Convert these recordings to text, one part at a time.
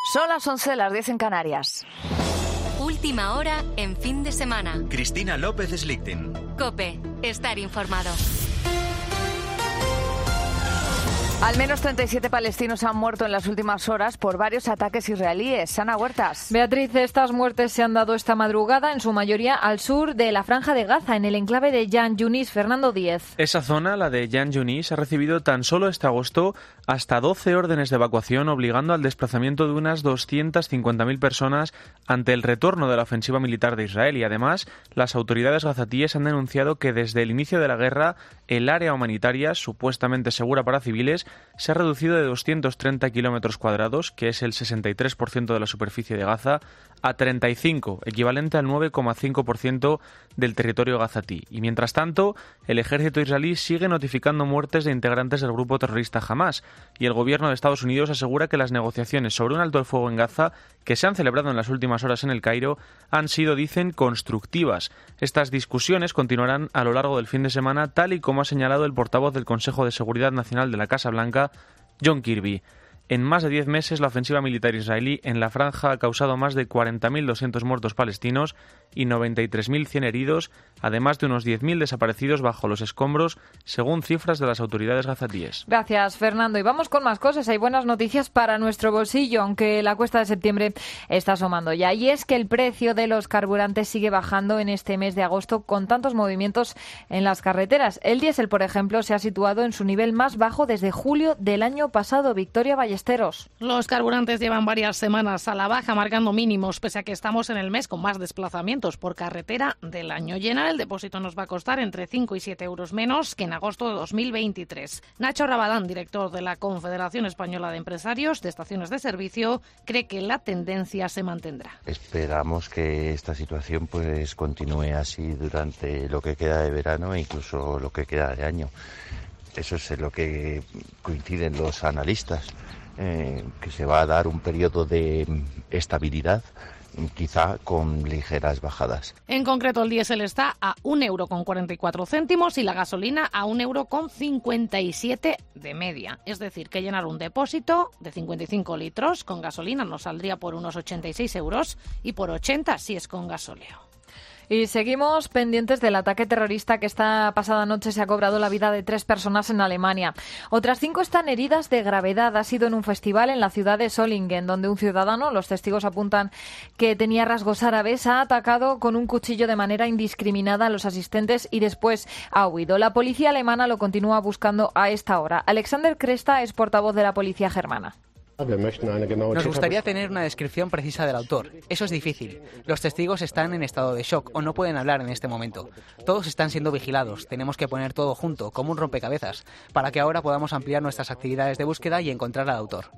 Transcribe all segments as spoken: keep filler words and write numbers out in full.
Son las once, las diez en Canarias. Última hora en fin de semana. Cristina López Slichting. COPE. Estar informado. Al menos treinta y siete palestinos han muerto en las últimas horas por varios ataques israelíes. Ana Huertas. Beatriz, estas muertes se han dado esta madrugada, en su mayoría al sur de la Franja de Gaza, en el enclave de Khan Yunis. Fernando Díez. Esa zona, la de Khan Yunis, ha recibido tan solo este agosto hasta doce órdenes de evacuación, obligando al desplazamiento de unas doscientas cincuenta mil personas ante el retorno de la ofensiva militar de Israel. Y además, las autoridades gazatíes han denunciado que desde el inicio de la guerra, el área humanitaria, supuestamente segura para civiles, se ha reducido de doscientos treinta kilómetros cuadrados, que es el sesenta y tres por ciento de la superficie de Gaza, a treinta y cinco, equivalente al nueve coma cinco por ciento del territorio gazatí. Y mientras tanto, el ejército israelí sigue notificando muertes de integrantes del grupo terrorista Hamás, y el gobierno de Estados Unidos asegura que las negociaciones sobre un alto el fuego en Gaza, que se han celebrado en las últimas horas en El Cairo, han sido, dicen, constructivas. Estas discusiones continuarán a lo largo del fin de semana, tal y como ha señalado el portavoz del Consejo de Seguridad Nacional de la Casa Blanca, John Kirby. En más de diez meses, la ofensiva militar israelí en la franja ha causado más de cuarenta mil doscientos muertos palestinos y noventa y tres mil cien heridos, además de unos diez mil desaparecidos bajo los escombros, según cifras de las autoridades gazatíes. Gracias, Fernando. Y vamos con más cosas. Hay buenas noticias para nuestro bolsillo, aunque la cuesta de septiembre está asomando ya. Y es que el precio de los carburantes sigue bajando en este mes de agosto con tantos movimientos en las carreteras. El diésel, por ejemplo, se ha situado en su nivel más bajo desde julio del año pasado. Victoria Ballesteros. Los carburantes llevan varias semanas a la baja, marcando mínimos, pese a que estamos en el mes con más desplazamientos por carretera del año. Llenar el depósito nos va a costar entre cinco y siete euros menos que en agosto de dos mil veintitrés. Nacho Rabadán, director de la Confederación Española de Empresarios de Estaciones de Servicio, cree que la tendencia se mantendrá. Esperamos que esta situación pues continúe así durante lo que queda de verano e incluso lo que queda de año. Eso es en lo que coinciden los analistas. Eh, que se va a dar un periodo de estabilidad, quizá con ligeras bajadas. En concreto, el diésel está a un euro con cuarenta y cuatro céntimos y la gasolina a un euro con cincuenta y siete de media. Es decir, que llenar un depósito de cincuenta y cinco litros con gasolina nos saldría por unos ochenta y seis euros y por ochenta si es con gasóleo. Y seguimos pendientes del ataque terrorista que esta pasada noche se ha cobrado la vida de tres personas en Alemania. Otras cinco están heridas de gravedad. Ha sido en un festival en la ciudad de Solingen, donde un ciudadano, los testigos apuntan que tenía rasgos árabes, ha atacado con un cuchillo de manera indiscriminada a los asistentes y después ha huido. La policía alemana lo continúa buscando a esta hora. Alexander Kresta es portavoz de la policía germana. Nos gustaría tener una descripción precisa del autor. Eso es difícil. Los testigos están en estado de shock o no pueden hablar en este momento. Todos están siendo vigilados. Tenemos que poner todo junto, como un rompecabezas, para que ahora podamos ampliar nuestras actividades de búsqueda y encontrar al autor.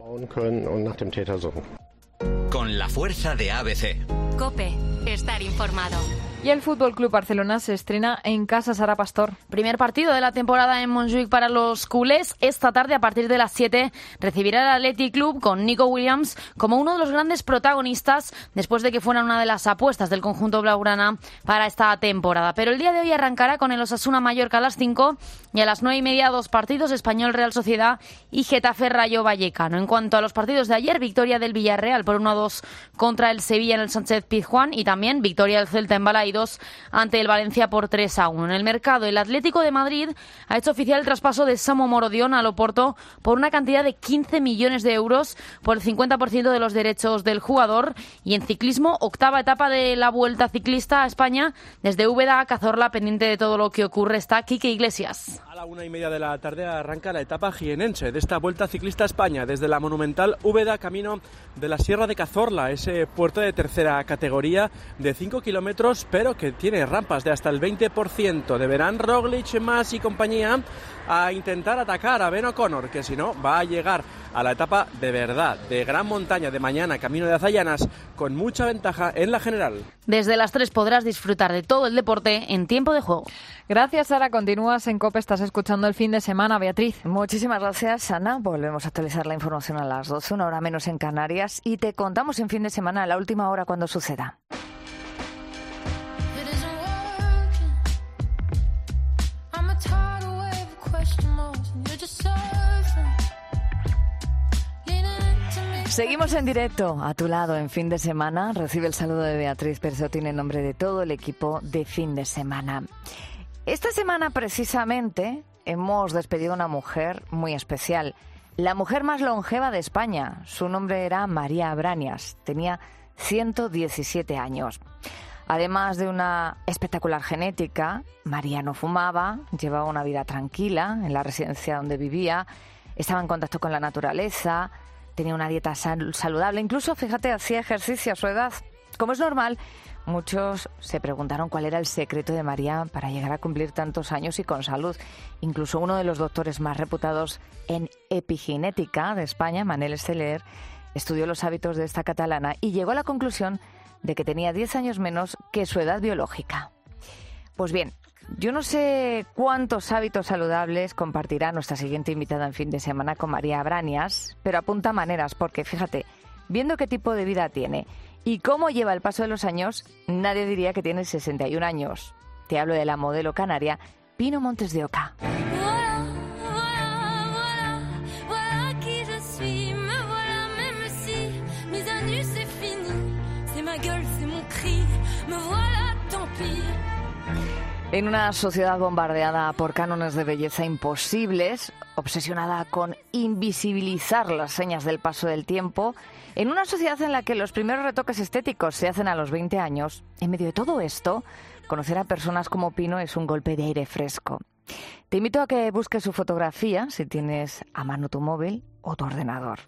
Con la fuerza de A B C. COPE. Estar informado. Y el Fútbol Club Barcelona se estrena en casa. Sara Pastor. Primer partido de la temporada en Montjuïc para los culés. Esta tarde, a partir de las siete, recibirá el Athletic Club con Nico Williams como uno de los grandes protagonistas después de que fuera una de las apuestas del conjunto blaugrana para esta temporada. Pero el día de hoy arrancará con el Osasuna Mallorca a las cinco y a las nueve y media dos partidos: Español Real Sociedad y Getafe Rayo Vallecano. En cuanto a los partidos de ayer, victoria del Villarreal por uno a dos contra el Sevilla en el Sánchez Pizjuán y también victoria del Celta en Balaídos ante el Valencia por tres a uno. En el mercado, el Atlético de Madrid ha hecho oficial el traspaso de Samu Morodion al Oporto por una cantidad de quince millones de euros por el cincuenta por ciento de los derechos del jugador. Y en ciclismo, octava etapa de la Vuelta Ciclista a España, desde Úbeda a Cazorla, pendiente de todo lo que ocurre, está Quique Iglesias. A la una y media de la tarde arranca la etapa jienense de esta Vuelta Ciclista a España, desde la monumental Úbeda camino de la Sierra de Cazorla, ese puerto de tercera categoría de cinco kilómetros, pero que tiene rampas de hasta el veinte por ciento. Deberán Roglic, Mas y compañía a intentar atacar a Ben O'Connor, que si no va a llegar a la etapa de verdad, de gran montaña de mañana, camino de Azallanas, con mucha ventaja en la general. Desde las tres podrás disfrutar de todo el deporte en tiempo de juego. Gracias, Sara. Continúas en COPE, estás escuchando el fin de semana. Beatriz. Muchísimas gracias, Ana. Volvemos a actualizar la información a las doce, una hora menos en Canarias, y te contamos en fin de semana a la última hora cuando suceda. Seguimos en directo a tu lado en fin de semana. Recibe el saludo de Beatriz Persotti en nombre de todo el equipo de fin de semana. Esta semana precisamente hemos despedido a una mujer muy especial, la mujer más longeva de España. Su nombre era María Brañas, tenía ciento diecisiete años. Además de una espectacular genética, María no fumaba, llevaba una vida tranquila en la residencia donde vivía, estaba en contacto con la naturaleza, tenía una dieta sal- saludable, incluso, fíjate, hacía ejercicio a su edad. Como es normal, muchos se preguntaron cuál era el secreto de María para llegar a cumplir tantos años y con salud. Incluso uno de los doctores más reputados en epigenética de España, Manel Esteller, estudió los hábitos de esta catalana y llegó a la conclusión de que tenía diez años menos que su edad biológica. Pues bien, yo no sé cuántos hábitos saludables compartirá nuestra siguiente invitada en fin de semana con María Brañas, pero apunta maneras porque, fíjate, viendo qué tipo de vida tiene y cómo lleva el paso de los años, nadie diría que tiene sesenta y un años. Te hablo de la modelo canaria Pino Montes de Oca. En una sociedad bombardeada por cánones de belleza imposibles, obsesionada con invisibilizar las señas del paso del tiempo, en una sociedad en la que los primeros retoques estéticos se hacen a los veinte años, en medio de todo esto, conocer a personas como Pino es un golpe de aire fresco. Te invito a que busques su fotografía, si tienes a mano tu móvil o tu ordenador.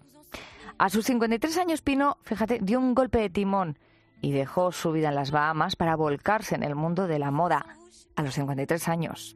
A sus cincuenta y tres años, Pino, fíjate, dio un golpe de timón y dejó su vida en las Bahamas para volcarse en el mundo de la moda. A los cincuenta y tres años.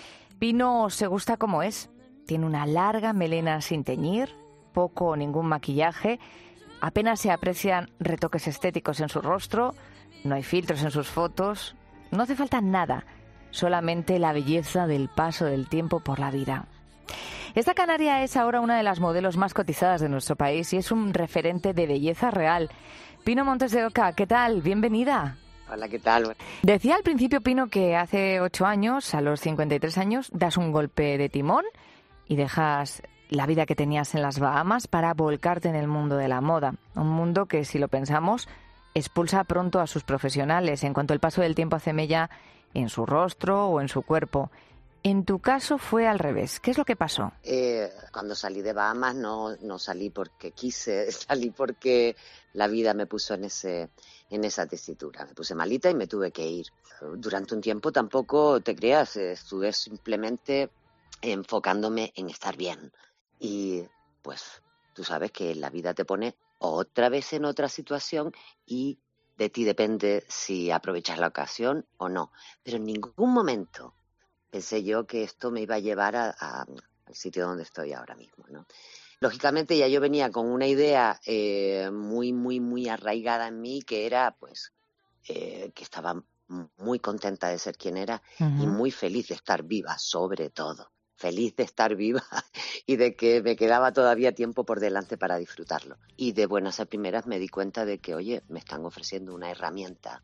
Pino se gusta como es. Tiene una larga melena sin teñir, poco o ningún maquillaje, apenas se aprecian retoques estéticos en su rostro, no hay filtros en sus fotos, no hace falta nada, solamente la belleza del paso del tiempo por la vida. Esta canaria es ahora una de las modelos más cotizadas de nuestro país y es un referente de belleza real. Pino Montes de Oca, ¿qué tal? Bienvenida. Hola, ¿qué tal? Decía al principio, Pino, que hace ocho años, a los cincuenta y tres años, das un golpe de timón y dejas la vida que tenías en las Bahamas para volcarte en el mundo de la moda. Un mundo que, si lo pensamos, expulsa pronto a sus profesionales en cuanto el paso del tiempo hace mella en su rostro o en su cuerpo. En tu caso fue al revés. ¿Qué es lo que pasó? Eh, cuando salí de Bahamas no, no salí porque quise, salí porque la vida me puso en ese... en esa tesitura. Me puse malita y me tuve que ir. Durante un tiempo tampoco, te creas, estuve simplemente enfocándome en estar bien. Y pues tú sabes que la vida te pone otra vez en otra situación y de ti depende si aprovechas la ocasión o no. Pero en ningún momento pensé yo que esto me iba a llevar a, a, al sitio donde estoy ahora mismo, ¿no? Lógicamente ya yo venía con una idea eh, muy, muy, muy arraigada en mí, que era pues eh, que estaba muy contenta de ser quien era uh-huh. y muy feliz de estar viva, sobre todo. Feliz de estar viva y de que me quedaba todavía tiempo por delante para disfrutarlo. Y de buenas a primeras me di cuenta de que, oye, me están ofreciendo una herramienta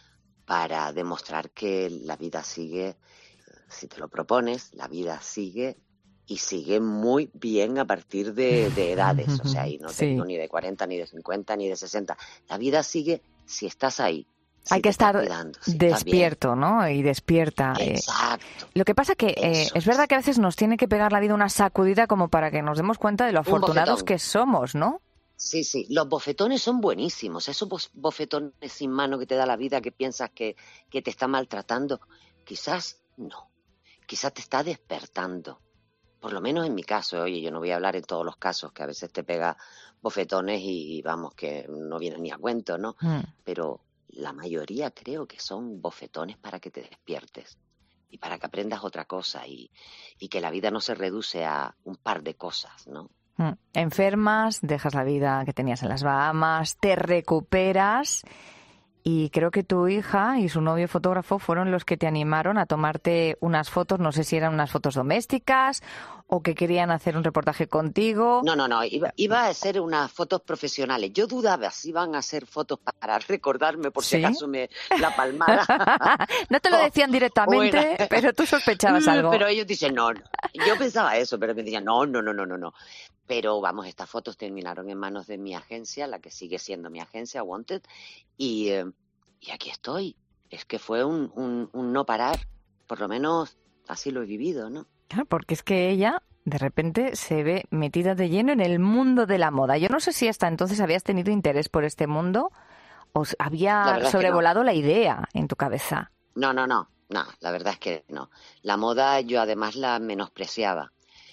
para demostrar que la vida sigue, si te lo propones, la vida sigue y sigue muy bien a partir de, de edades, o sea, y no te digo sí. ni de cuarenta, ni de cincuenta, ni de sesenta. La vida sigue si estás ahí. Si Hay que estar cuidando, si despierto, ¿no? Y despierta. Exacto. Eh. Lo que pasa que eh, es verdad que a veces nos tiene que pegar la vida una sacudida como para que nos demos cuenta de lo afortunados que somos, ¿no? Sí, sí. Los bofetones son buenísimos. Esos bofetones sin mano que te da la vida, que piensas que, que te está maltratando, quizás no. Quizás te está despertando. Por lo menos en mi caso, oye, yo no voy a hablar en todos los casos, que a veces te pega bofetones y, y vamos, que no vienen ni a cuento, ¿no? Mm. Pero la mayoría creo que son bofetones para que te despiertes y para que aprendas otra cosa y, y que la vida no se reduce a un par de cosas, ¿no? Mm. Enfermas, dejas la vida que tenías en las Bahamas, te recuperas. Y creo que tu hija y su novio fotógrafo fueron los que te animaron a tomarte unas fotos, no sé si eran unas fotos domésticas o que querían hacer un reportaje contigo. No, no, no, iba, iba a hacer unas fotos profesionales. Yo dudaba si iban a hacer fotos para recordarme por si ¿Sí? acaso me la palmara. No te lo decían directamente, oh, pero tú sospechabas algo. Pero ellos dicen no, no. Yo pensaba eso, pero me decían no, no, no, no, no, no. Pero vamos, estas fotos terminaron en manos de mi agencia, la que sigue siendo mi agencia, Wanted, y, eh, y aquí estoy. Es que fue un, un, un no parar, por lo menos así lo he vivido, ¿no? Claro, porque es que ella de repente se ve metida de lleno en el mundo de la moda. Yo no sé si hasta entonces habías tenido interés por este mundo o había sobrevolado no. la idea en tu cabeza. No, no, no, no, la verdad es que no. La moda yo además la menospreciaba.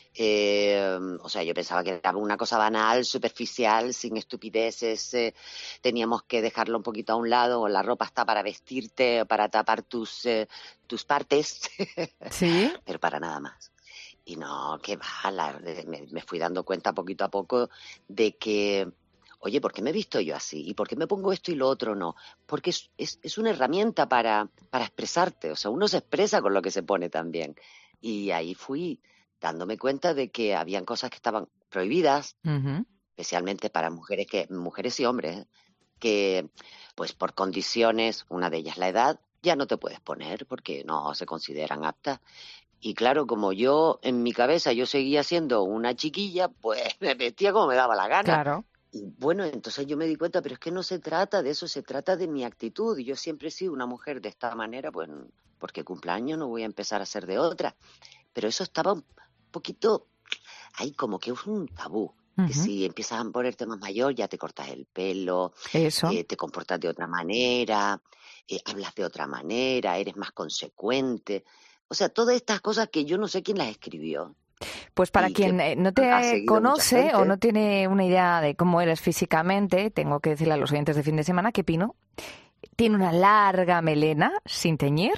Eh, o sea, yo pensaba que era una cosa banal, superficial, sin estupideces, eh, teníamos que dejarlo un poquito a un lado, o la ropa está para vestirte, para tapar tus, eh, tus partes, ¿sí? Pero para nada más. Y no, que va, la, me, me fui dando cuenta poquito a poco de que, oye, ¿por qué me he visto yo así? ¿Y por qué me pongo esto y lo otro no? Porque es, es, es una herramienta para, para expresarte, o sea, uno se expresa con lo que se pone también. Y ahí fui dándome cuenta de que habían cosas que estaban prohibidas, uh-huh. especialmente para mujeres que mujeres y hombres, ¿eh? que pues por condiciones, una de ellas la edad, ya no te puedes poner porque no se consideran aptas. Y claro, como yo en mi cabeza yo seguía siendo una chiquilla, pues me vestía como me daba la gana. Claro. Y bueno, entonces yo me di cuenta, pero es que no se trata de eso, se trata de mi actitud. Y yo siempre he sido una mujer de esta manera, pues porque cumpleaños no voy a empezar a ser de otra. Pero eso estaba un poquito ahí como que es un tabú. Uh-huh. Que si empiezas a ponerte más mayor ya te cortas el pelo, eso. Eh, te comportas de otra manera, eh, hablas de otra manera, eres más consecuente. O sea, todas estas cosas que yo no sé quién las escribió. Pues para quien no te conoce o no tiene una idea de cómo eres físicamente, tengo que decirle a los oyentes de Fin de Semana que Pino tiene una larga melena sin teñir.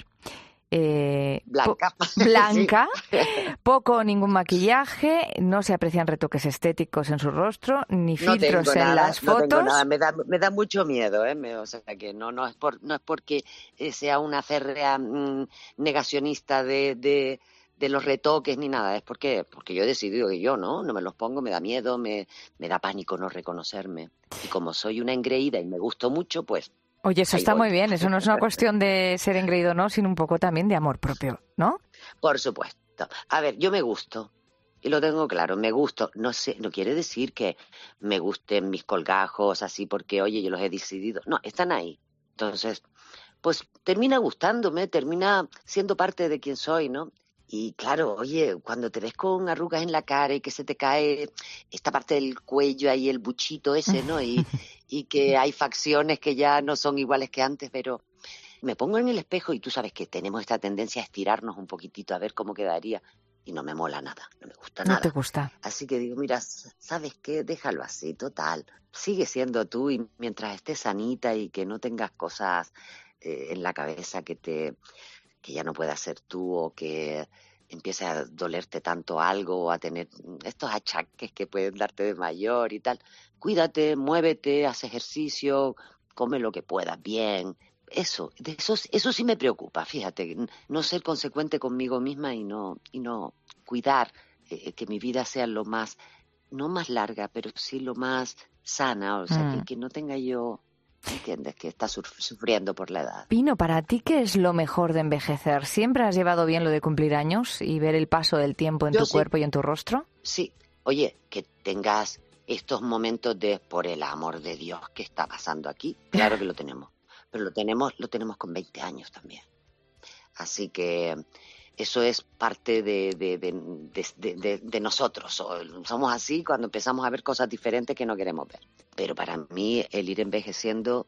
Eh, blanca, po- blanca sí. Poco o ningún maquillaje, no se aprecian retoques estéticos en su rostro, ni no filtros en nada, las no fotos. Tengo nada. Me da, me da mucho miedo, ¿eh? Me, o sea que no, no es por, no es porque sea una férrea mmm, negacionista de, de, de los retoques ni nada, es porque, porque yo he decidido que yo no, no me los pongo, me da miedo, me, me da pánico no reconocerme. Y como soy una engreída y me gusto mucho, pues. Oye, eso está voy. muy bien, eso no es una cuestión de ser engreído o no, sino un poco también de amor propio, ¿no? Por supuesto. A ver, yo me gusto, y lo tengo claro, me gusto. No sé, no quiere decir que me gusten mis colgajos así porque, oye, yo los he decidido. No, están ahí. Entonces, pues termina gustándome, termina siendo parte de quien soy, ¿no? Y claro, oye, cuando te ves con arrugas en la cara y que se te cae esta parte del cuello ahí, el buchito ese, ¿no? Y, y que hay facciones que ya no son iguales que antes, pero me pongo en el espejo y tú sabes que tenemos esta tendencia a estirarnos un poquitito a ver cómo quedaría y no me mola nada, no me gusta nada. No te gusta. Así que digo, mira, ¿sabes qué? Déjalo así, total. Sigue siendo tú y mientras estés sanita y que no tengas cosas eh, en la cabeza que te... que ya no puedas ser tú o que empiece a dolerte tanto algo o a tener estos achaques que pueden darte de mayor y tal. Cuídate, muévete, haz ejercicio, come lo que puedas bien. Eso, de eso, eso sí me preocupa, fíjate, no ser consecuente conmigo misma y no, y no cuidar eh, que mi vida sea lo más, no más larga, pero sí lo más sana, o sea, mm. que, que no tenga yo... ¿Entiendes? Que estás sufriendo por la edad. Pino, ¿para ti qué es lo mejor de envejecer? ¿Siempre has llevado bien lo de cumplir años y ver el paso del tiempo en Yo tu sí. cuerpo y en tu rostro? Sí. Oye, que tengas estos momentos de por el amor de Dios que está pasando aquí. Claro que lo tenemos. Pero lo tenemos, lo tenemos con veinte años también. Así que eso es parte de, de, de, de, de, de nosotros. Somos así cuando empezamos a ver cosas diferentes que no queremos ver. Pero para mí el ir envejeciendo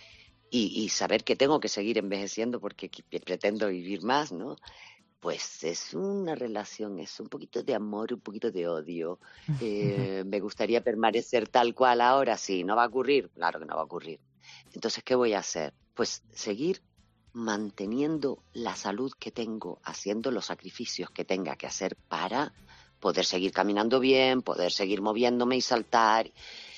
y, y saber que tengo que seguir envejeciendo porque pretendo vivir más, ¿no? Pues es una relación, es un poquito de amor, un poquito de odio. Eh, me gustaría permanecer tal cual ahora, sí, ¿no va a ocurrir? Claro que no va a ocurrir. Entonces, ¿qué voy a hacer? Pues seguir manteniendo la salud que tengo, haciendo los sacrificios que tenga que hacer para poder seguir caminando bien, poder seguir moviéndome y saltar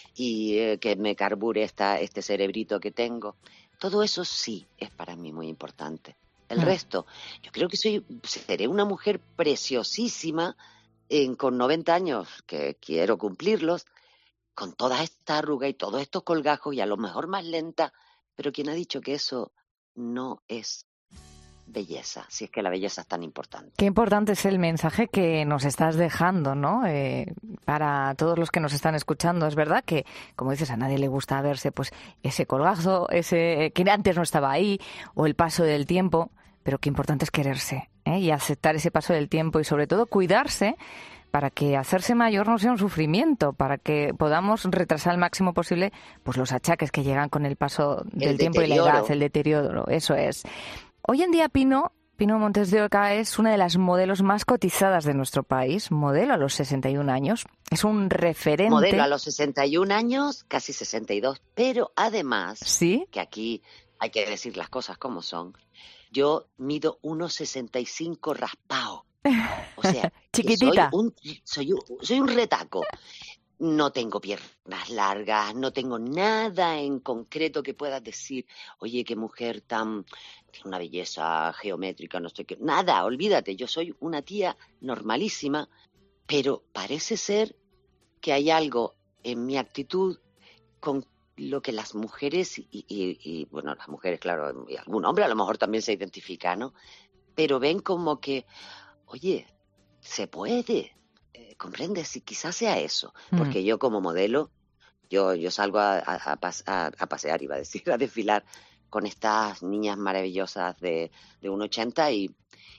y eh, que me carbure esta, este cerebrito que tengo. Todo eso sí es para mí muy importante. El mm. resto, yo creo que soy seré una mujer preciosísima en, con noventa años, que quiero cumplirlos, con toda esta arruga y todos estos colgajos y a lo mejor más lenta, pero ¿quién ha dicho que eso no es belleza, si es que la belleza es tan importante. Qué importante es el mensaje que nos estás dejando, ¿no? Eh, para todos los que nos están escuchando. Es verdad que, como dices, a nadie le gusta verse pues ese colgazo, ese que antes no estaba ahí, o el paso del tiempo, pero qué importante es quererse, ¿eh? Y aceptar ese paso del tiempo y sobre todo cuidarse para que hacerse mayor no sea un sufrimiento, para que podamos retrasar al máximo posible pues los achaques que llegan con el paso del El tiempo deterioro. y la edad, el deterioro, eso es. Hoy en día Pino, Pino Montes de Oca es una de las modelos más cotizadas de nuestro país, modelo a los sesenta y un años, es un referente. Modelo a los sesenta y un años, casi sesenta y dos, pero además, ¿sí? Que aquí hay que decir las cosas como son, yo mido uno sesenta y cinco raspado. O sea, chiquitita. Soy un, soy, un, soy un retaco. No tengo piernas largas, no tengo nada en concreto que puedas decir, oye, qué mujer tan... tiene una belleza geométrica, no sé qué. Nada, olvídate, yo soy una tía normalísima, pero parece ser que hay algo en mi actitud con lo que las mujeres, y, y, y bueno, las mujeres, claro, y algún hombre a lo mejor también se identifica, ¿no? Pero ven como que... Oye, se puede, eh, ¿comprendes? Si quizás sea eso, porque mm. yo como modelo, yo, yo salgo a, a, a, a pasear, iba a decir, a desfilar con estas niñas maravillosas de, de uno ochenta y,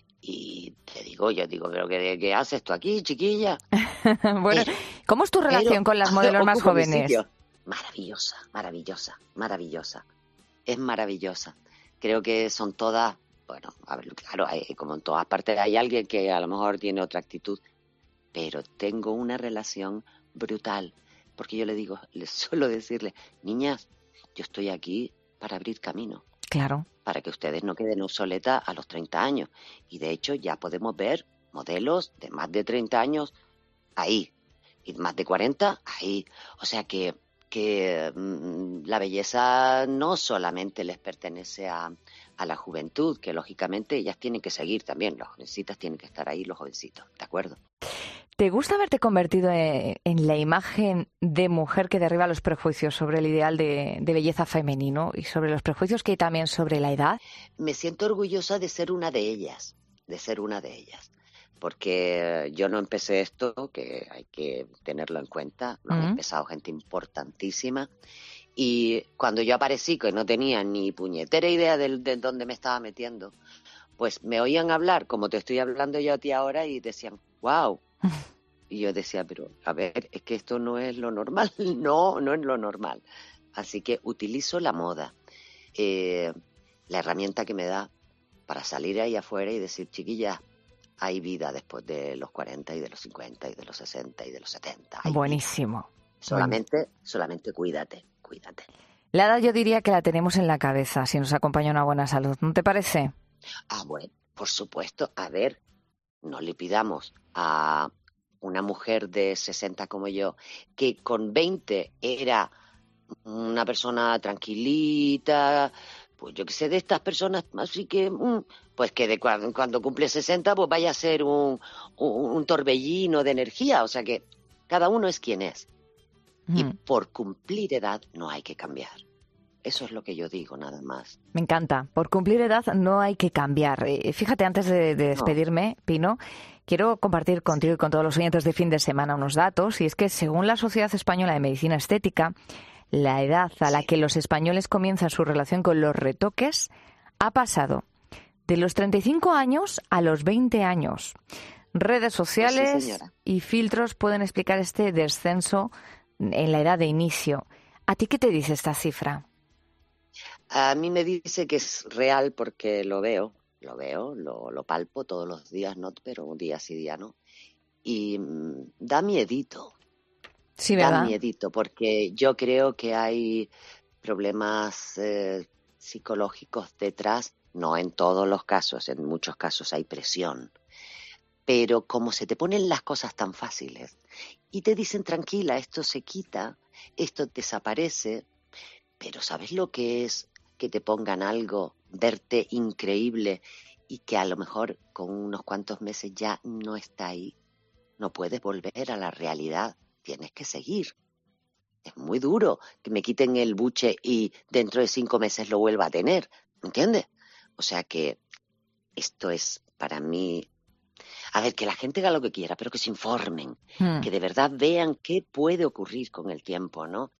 y te digo, yo digo, ¿pero qué, qué haces tú aquí, chiquilla? Bueno, eh, ¿cómo es tu relación pero, con las modelos más jóvenes? Maravillosa, maravillosa, maravillosa, es maravillosa. Creo que son todas... Bueno, a ver, claro, hay, como en todas partes hay alguien que a lo mejor tiene otra actitud, pero tengo una relación brutal, porque yo le digo, les suelo decirle, niñas, yo estoy aquí para abrir camino. Claro. Para que ustedes no queden obsoletas a los treinta años. Y de hecho ya podemos ver modelos de más de treinta años ahí, y más de cuarenta ahí. O sea que, que mmm, la belleza no solamente les pertenece a... a la juventud, que lógicamente ellas tienen que seguir también, los jovencitas tienen que estar ahí, los jovencitos, ¿de acuerdo? ¿Te gusta haberte convertido en, en la imagen de mujer que derriba los prejuicios sobre el ideal de, de belleza femenino y sobre los prejuicios que hay también sobre la edad? Me siento orgullosa de ser una de ellas, de ser una de ellas, porque yo no empecé esto, que hay que tenerlo en cuenta, lo uh-huh. han empezado gente importantísima. Y cuando yo aparecí, que no tenía ni puñetera idea de, de dónde me estaba metiendo, pues me oían hablar, como te estoy hablando yo a ti ahora, y decían, wow. Y yo decía, pero a ver, es que esto no es lo normal. No, no es lo normal. Así que utilizo la moda, eh, la herramienta que me da para salir ahí afuera y decir, chiquilla, hay vida después de los cuarenta y de los cincuenta y de los sesenta y de los setenta. Hay Buenísimo. Vida. Solamente, Buenísimo. solamente cuídate. Cuídate. La edad yo diría que la tenemos en la cabeza si nos acompaña una buena salud, ¿no te parece? Ah, bueno, por supuesto. A ver, no le pidamos a una mujer de sesenta como yo, que con veinte era una persona tranquilita, pues yo qué sé, de estas personas, así que, pues que de cuando, cuando cumple sesenta, pues vaya a ser un, un, un torbellino de energía. O sea que cada uno es quien es. Y por cumplir edad no hay que cambiar. Eso es lo que yo digo, nada más. Me encanta. Por cumplir edad no hay que cambiar. Eh, fíjate, antes de, de despedirme, no. Pino, quiero compartir contigo y con todos los oyentes de Fin de Semana unos datos. Y es que según la Sociedad Española de Medicina Estética, la edad a la que los españoles comienzan su relación con los retoques ha pasado de los treinta y cinco años a los veinte años. Redes sociales pues sí, y filtros pueden explicar este descenso en la edad de inicio. ¿A ti qué te dice esta cifra? A mí me dice que es real porque lo veo, lo veo, lo, lo palpo todos los días, no, pero un día sí, día no. Y mmm, da miedito. Sí, ¿verdad? Da miedito porque yo creo que hay problemas eh, psicológicos detrás, no en todos los casos, en muchos casos hay presión. Pero como se te ponen las cosas tan fáciles y te dicen tranquila, esto se quita, esto desaparece, pero ¿sabes lo que es que te pongan algo, verte increíble y que a lo mejor con unos cuantos meses ya no está ahí? No puedes volver a la realidad, tienes que seguir. Es muy duro que me quiten el buche y dentro de cinco meses lo vuelva a tener, ¿entiendes? O sea que esto es para mí... A ver, que la gente haga lo que quiera, pero que se informen, Hmm. que de verdad vean qué puede ocurrir con el tiempo, ¿no?